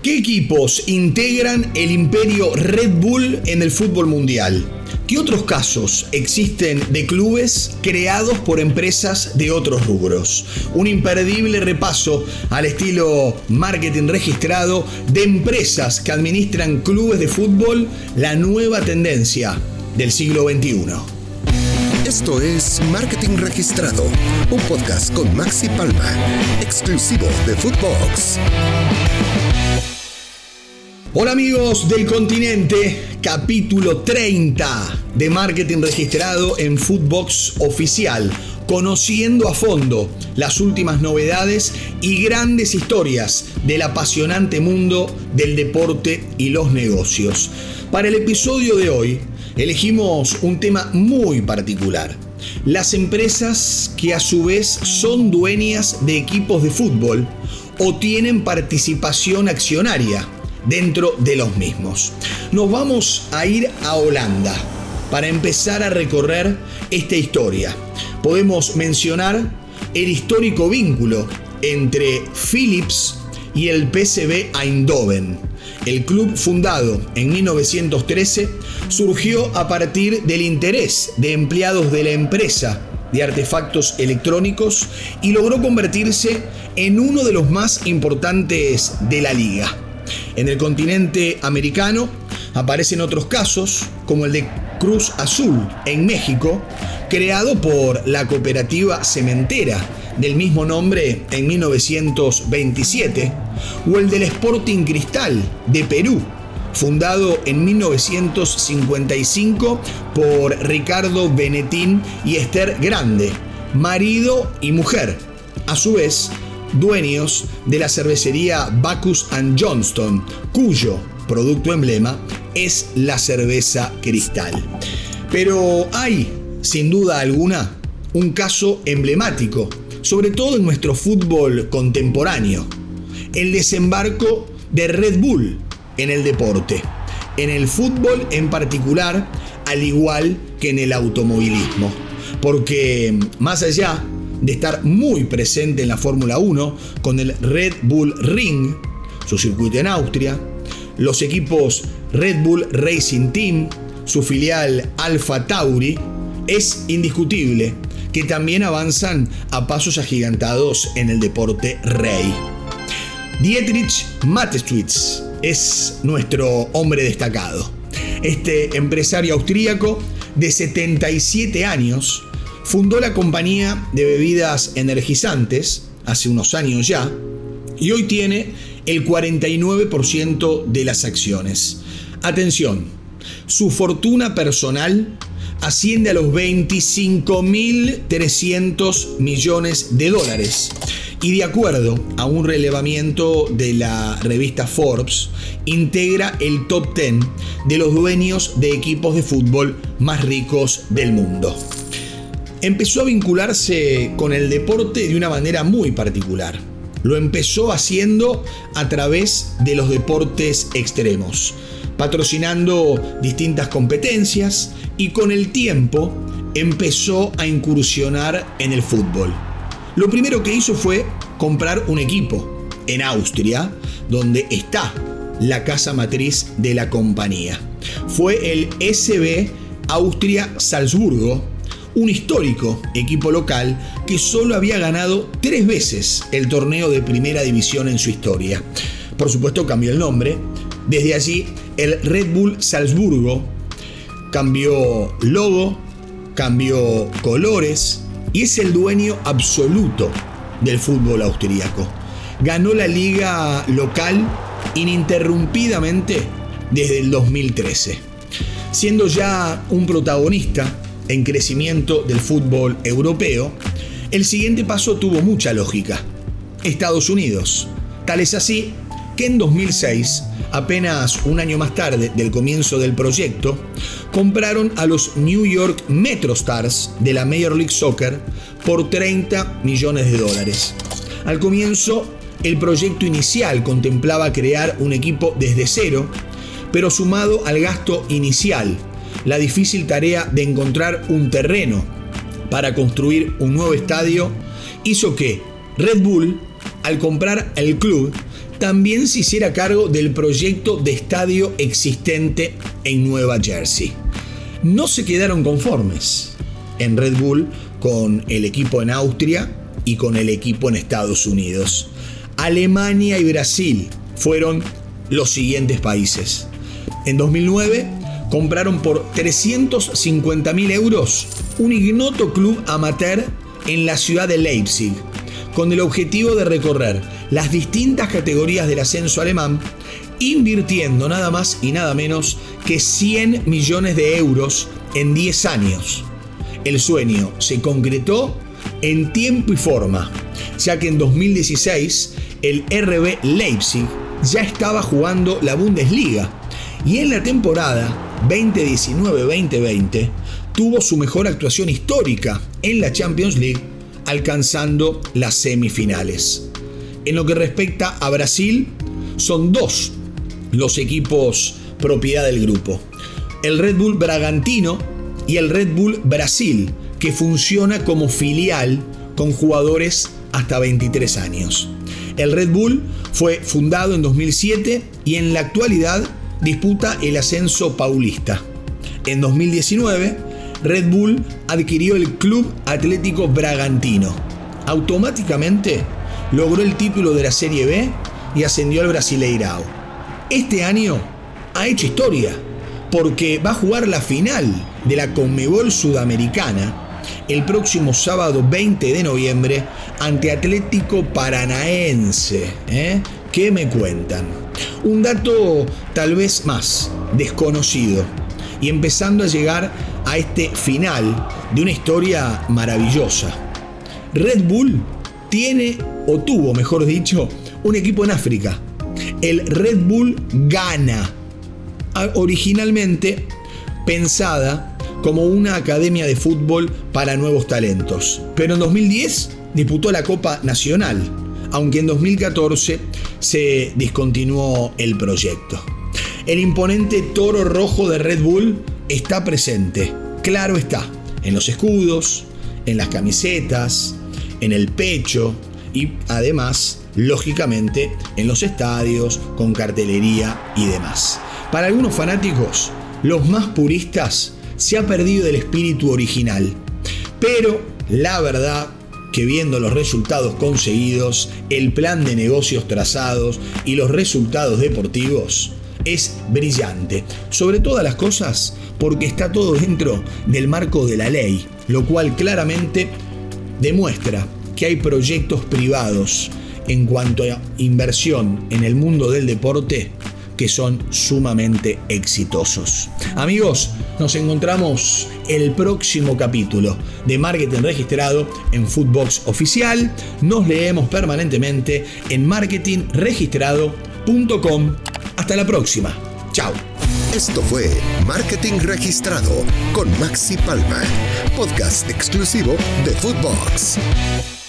¿Qué equipos integran el imperio Red Bull en el fútbol mundial? ¿Qué otros casos existen de clubes creados por empresas de otros rubros? Un imperdible repaso al estilo marketing registrado de empresas que administran clubes de fútbol, la nueva tendencia del siglo XXI. Esto es Marketing Registrado, un podcast con Maxi Palma, exclusivo de Footbox. Hola amigos del continente, capítulo 30 de Marketing Registrado en Footbox Oficial, conociendo a fondo las últimas novedades y grandes historias del apasionante mundo del deporte y los negocios. Para el episodio de hoy, elegimos un tema muy particular: las empresas que a su vez son dueñas de equipos de fútbol o tienen participación accionaria dentro de los mismos. Nos vamos a ir a Holanda para empezar a recorrer esta historia. Podemos mencionar el histórico vínculo entre Philips y el PSV Eindhoven. El club, fundado en 1913, surgió a partir del interés de empleados de la empresa de artefactos electrónicos y logró convertirse en uno de los más importantes de la liga. En el continente americano aparecen otros casos, como el de Cruz Azul en México, creado por la cooperativa cementera del mismo nombre en 1927, o el del Sporting Cristal de Perú, fundado en 1955 por Ricardo Benetín y Esther Grande, marido y mujer, a su vez dueños de la cervecería Bacchus & Johnston, cuyo producto emblema es la cerveza Cristal. Pero hay, sin duda alguna, un caso emblemático, sobre todo en nuestro fútbol contemporáneo: el desembarco de Red Bull en el deporte, en el fútbol en particular, al igual que en el automovilismo. Porque más allá de estar muy presente en la Fórmula 1 con el Red Bull Ring, su circuito en Austria, los equipos Red Bull Racing Team, su filial Alfa Tauri, es indiscutible que también avanzan a pasos agigantados en el deporte rey. Dietrich Mateschitz es nuestro hombre destacado. Este empresario austríaco de 77 años fundó la compañía de bebidas energizantes hace unos años ya, y hoy tiene el 49% de las acciones. Atención, su fortuna personal asciende a los 25.300 millones de dólares, y de acuerdo a un relevamiento de la revista Forbes, integra el top 10 de los dueños de equipos de fútbol más ricos del mundo. Empezó a vincularse con el deporte de una manera muy particular. Lo empezó haciendo a través de los deportes extremos, patrocinando distintas competencias, y con el tiempo empezó a incursionar en el fútbol. Lo primero que hizo fue comprar un equipo en Austria, donde está la casa matriz de la compañía. Fue el SV Austria Salzburgo, un histórico equipo local que solo había ganado 3 veces el torneo de primera división en su historia. Por supuesto, cambió el nombre. Desde allí, el Red Bull Salzburgo cambió logo, cambió colores, y es el dueño absoluto del fútbol austríaco. Ganó la liga local ininterrumpidamente desde el 2013, siendo ya un protagonista en crecimiento del fútbol europeo. El siguiente paso tuvo mucha lógica: Estados Unidos. Tal es así que en 2006, apenas un año más tarde del comienzo del proyecto, compraron a los New York MetroStars de la Major League Soccer por $30 millones. Al comienzo, el proyecto inicial contemplaba crear un equipo desde cero, pero sumado al gasto inicial, la difícil tarea de encontrar un terreno para construir un nuevo estadio hizo que Red Bull, al comprar el club, también se hiciera cargo del proyecto de estadio existente en Nueva Jersey. No se quedaron conformes en Red Bull con el equipo en Austria y con el equipo en Estados Unidos. Alemania y Brasil fueron los siguientes países. En 2009 compraron por 350.000 euros un ignoto club amateur en la ciudad de Leipzig, con el objetivo de recorrer las distintas categorías del ascenso alemán, invirtiendo nada más y nada menos que 100 millones de euros en 10 años. El sueño se concretó en tiempo y forma, ya que en 2016 el RB Leipzig ya estaba jugando la Bundesliga y en la temporada 2019-2020 tuvo su mejor actuación histórica en la Champions League, alcanzando las semifinales. En lo que respecta a Brasil, son dos los equipos propiedad del grupo: el Red Bull Bragantino y el Red Bull Brasil, que funciona como filial con jugadores hasta 23 años. El Red Bull fue fundado en 2007 y en la actualidad disputa el ascenso paulista. En 2019, Red Bull adquirió el Club Atlético Bragantino. Automáticamente logró el título de la Serie B y ascendió al Brasileirao. Este año ha hecho historia porque va a jugar la final de la Conmebol Sudamericana el próximo sábado 20 de noviembre ante Atlético Paranaense. ¿Qué me cuentan? Un dato tal vez más desconocido y empezando a llegar a este final de una historia maravillosa. Red Bull tiene, o tuvo mejor dicho, un equipo en África, el Red Bull Ghana, originalmente pensada como una academia de fútbol para nuevos talentos. Pero en 2010 disputó la Copa Nacional, aunque en 2014 se discontinuó el proyecto. El imponente toro rojo de Red Bull está presente, claro está, en los escudos, en las camisetas, en el pecho y además, lógicamente, en los estadios, con cartelería y demás. Para algunos fanáticos, los más puristas, se ha perdido el espíritu original, pero la verdad que viendo los resultados conseguidos, el plan de negocios trazados y los resultados deportivos, es brillante. Sobre todas las cosas, porque está todo dentro del marco de la ley, lo cual claramente demuestra que hay proyectos privados en cuanto a inversión en el mundo del deporte que son sumamente exitosos. Amigos, nos encontramos el próximo capítulo de Marketing Registrado en Footbox Oficial. Nos leemos permanentemente en marketingregistrado.com. Hasta la próxima. Chao. Esto fue Marketing Registrado con Maxi Palma, podcast exclusivo de Footbox.